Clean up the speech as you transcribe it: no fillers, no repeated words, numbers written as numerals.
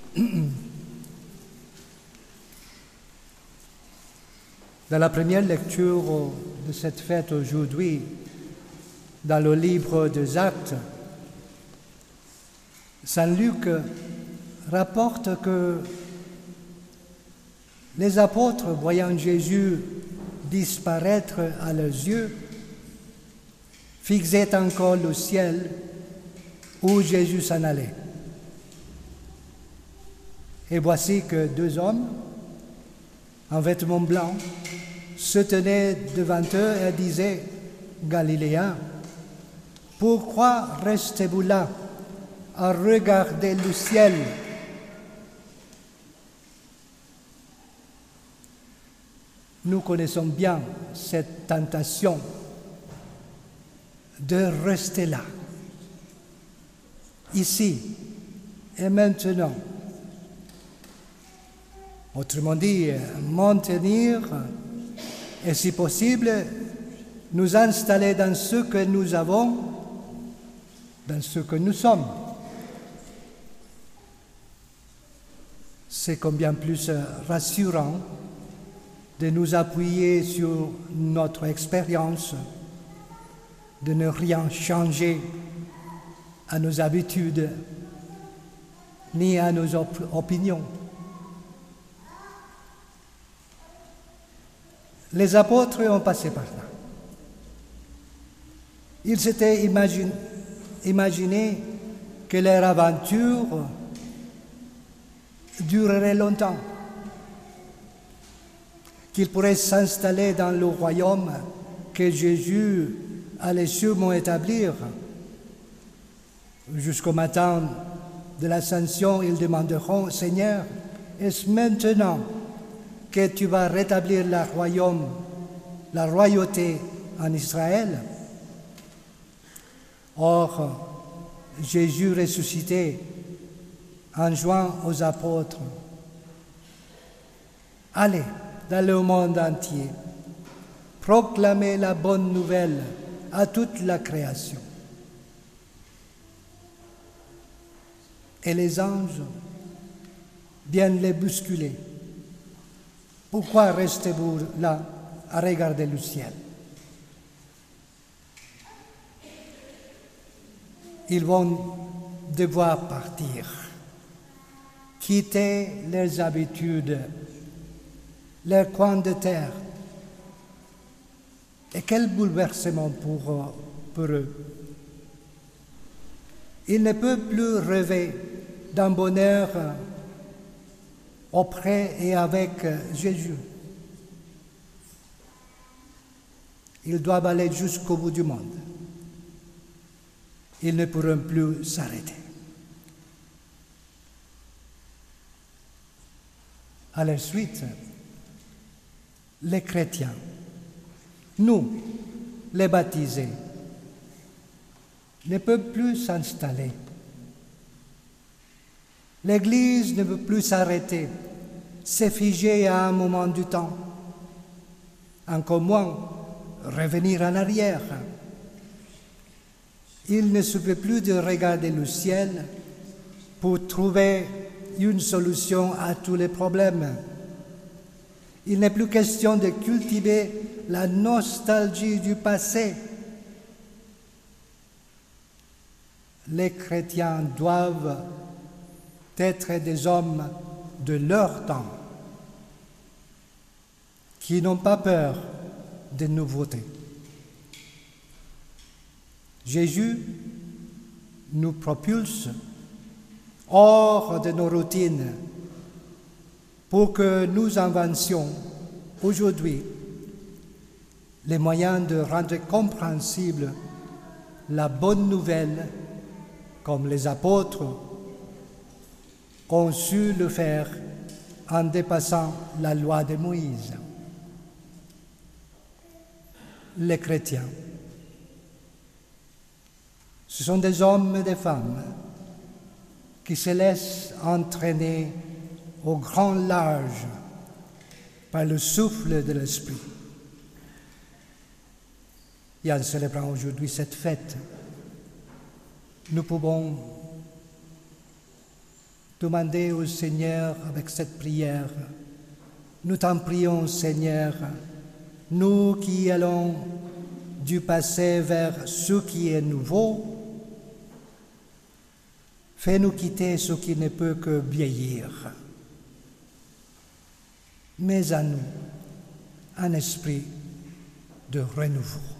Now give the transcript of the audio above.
Dans la première lecture de cette fête aujourd'hui, dans le livre des Actes, Saint Luc rapporte que les apôtres, voyant Jésus disparaître à leurs yeux, fixaient encore le ciel où Jésus s'en allait. Et voici que deux hommes, en vêtements blancs, se tenaient devant eux et disaient, « Galiléens, pourquoi restez-vous là à regarder le ciel ?» Nous connaissons bien cette tentation de rester là, ici et maintenant. Autrement dit, maintenir et si possible, nous installer dans ce que nous avons, dans ce que nous sommes. C'est combien plus rassurant de nous appuyer sur notre expérience, de ne rien changer à nos habitudes ni à nos opinions. Les apôtres ont passé par là. Ils s'étaient imaginé que leur aventure durerait longtemps, qu'ils pourraient s'installer dans le royaume que Jésus allait sûrement établir. Jusqu'au matin de l'Ascension, ils demanderont, « Seigneur, est-ce maintenant que tu vas rétablir la royauté en Israël ?» Or, Jésus ressuscité enjoint aux apôtres, « Allez dans le monde entier, proclamez la bonne nouvelle à toute la création. » Et les anges viennent les bousculer. « Pourquoi restez-vous là à regarder le ciel ?» Ils vont devoir partir, quitter leurs habitudes, leur coin de terre. Et quel bouleversement pour eux. Ils ne peuvent plus rêver d'un bonheur auprès et avec Jésus. Ils doivent aller jusqu'au bout du monde. Ils ne pourront plus s'arrêter. À la suite, les chrétiens, nous, les baptisés, ne peuvent plus s'installer. L'Église ne peut plus s'arrêter, se figer à un moment du temps, encore moins revenir en arrière. Il ne suffit plus de regarder le ciel pour trouver une solution à tous les problèmes. Il n'est plus question de cultiver la nostalgie du passé. Les chrétiens doivent être des hommes de leur temps, qui n'ont pas peur des nouveautés. Jésus nous propulse hors de nos routines pour que nous inventions aujourd'hui les moyens de rendre compréhensible la bonne nouvelle comme les apôtres ont su le faire en dépassant la loi de Moïse. Les chrétiens, ce sont des hommes et des femmes qui se laissent entraîner au grand large par le souffle de l'Esprit. Et en célébrant aujourd'hui cette fête, nous pouvons Demandez au Seigneur avec cette prière. Nous t'en prions, Seigneur, nous qui allons du passé vers ce qui est nouveau, fais-nous quitter ce qui ne peut que vieillir. Mets à nous un esprit de renouveau.